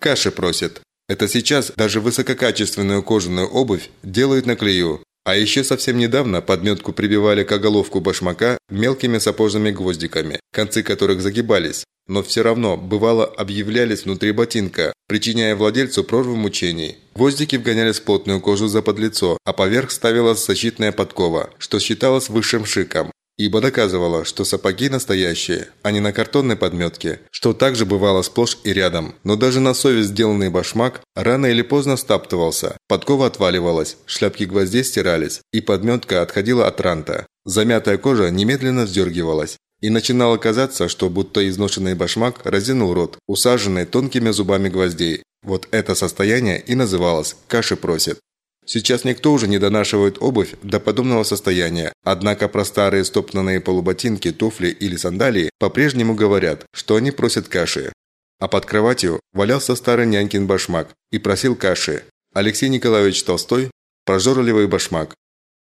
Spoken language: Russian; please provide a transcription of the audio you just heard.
каши просит. Это сейчас даже высококачественную кожаную обувь делают на клею. А еще совсем недавно подметку прибивали к оголовку башмака мелкими сапожными гвоздиками, концы которых загибались. Но все равно, бывало, объявлялись внутри ботинка, причиняя владельцу прорву мучений. Гвоздики вгонялись в плотную кожу за подлицо, а поверх ставилась защитная подкова, что считалось высшим шиком, ибо доказывало, что сапоги настоящие, а не на картонной подметке, что также бывало сплошь и рядом. Но даже на совесть сделанный башмак рано или поздно стаптывался, подкова отваливалась, шляпки гвоздей стирались, и подметка отходила от ранта. Замятая кожа немедленно вздергивалась. И начинало казаться, что будто изношенный башмак разинул рот, усаженный тонкими зубами гвоздей. Вот это состояние и называлось «каши просит». Сейчас никто уже не донашивает обувь до подобного состояния, однако про старые стоптанные полуботинки, туфли или сандалии по-прежнему говорят, что они просят каши. А под кроватью валялся старый нянькин башмак и просил каши. Алексей Николаевич Толстой «Прожорливый башмак».